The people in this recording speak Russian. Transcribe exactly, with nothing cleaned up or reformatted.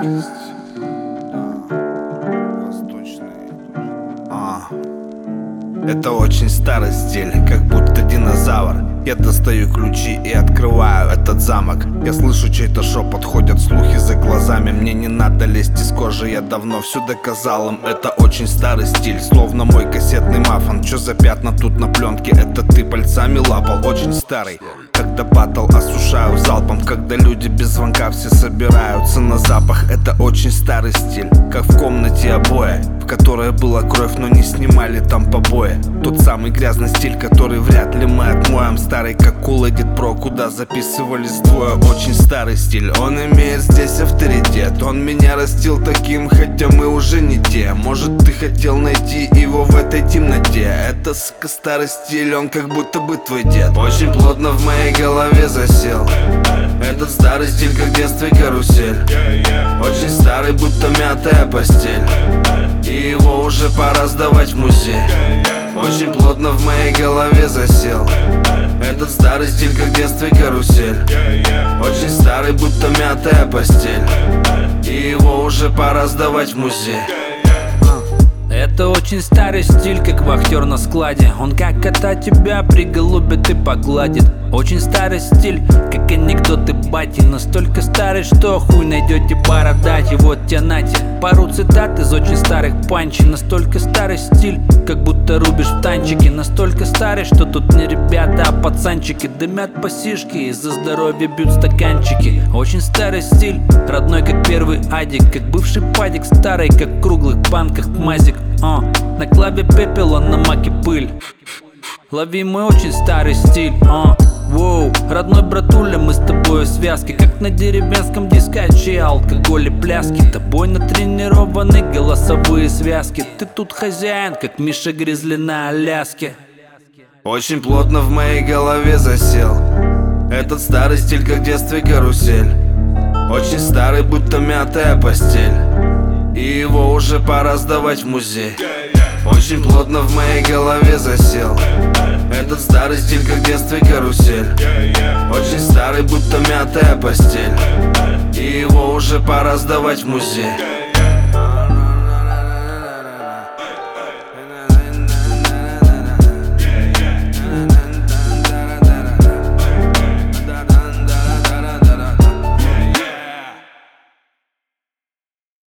старость. Да, восточный. А. Это очень старый стиль, как будто динозавр. Я достаю ключи и открываю этот замок. Я слышу чей-то шепот, ходят слухи за глазами. Мне не надо лезть из кожи, я давно все доказал им. Это очень старый стиль, словно мой кассетный мафон. Чё за пятна тут на пленке? Это ты пальцами лапал. Очень старый, когда батл осушаю залпом. Когда люди без звонка все собираются на запах. Это очень старый стиль, как в комнате обои, в которой была кровь, но не снимали там побои. Тот самый грязный стиль, который вряд ли мы отмоем. Старый, как Cool Edit Pro, куда записывались двое. Очень старый стиль, он имеет здесь авторитет. Он меня растил таким, хотя мы уже не те. Может, ты хотел найти его в этой темноте. Это, сука, старый стиль, он как будто бы твой дед. Очень плотно в моей голове засел этот старый стиль, как в детстве карусель. Очень старый, будто мятая постель, и его уже пора сдавать в музей. Очень плотно в моей голове засел этот старый стиль, как в детстве карусель. Очень старый, будто мятая постель, и его уже пора сдавать в музей. Это очень старый стиль, как вахтер на складе. Он как кота тебя приголубит и погладит. Очень старый стиль, как анекдоты бати. Настолько старый, что хуй найдете бородать. И вот тебе нате пару цитат из очень старых панчей. Настолько старый стиль, как будто рубишь в танчике. Настолько старый, что тут не ребята, а пацанчики. Дымят по сишке и за здоровье бьют стаканчики. Очень старый стиль, родной как первый адик. Как бывший падик, старый как в круглых банках мазик. О, на клаве пепел, а на маке пыль. Лови мой очень старый стиль. О, воу, родной братуля, мы с тобой в связке. Как на деревенском дискаче, алкоголь и пляски. Тобой натренированы голосовые связки. Ты тут хозяин, как Миша Гризли на Аляске. Очень плотно в моей голове засел этот старый стиль, как в детстве карусель. Очень старый, будто мятая постель, и его уже пора сдавать в музей. Очень плотно в моей голове засел этот старый стиль, как в детстве карусель. Очень старый, будто мятая постель, и его уже пора сдавать в музей.